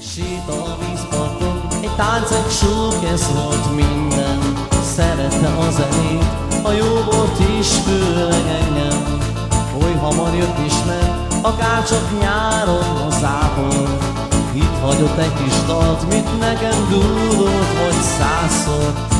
Sétál a vízparton, egy tánceg súlyesz volt minden. Szerette a zenét, a jó bort is, főleg engem. Oly hamar jött is ment, akárcsak nyáron a zápor. Itt hagyott egy kis dalt, mit nekem dúdolt vagy 100-szor.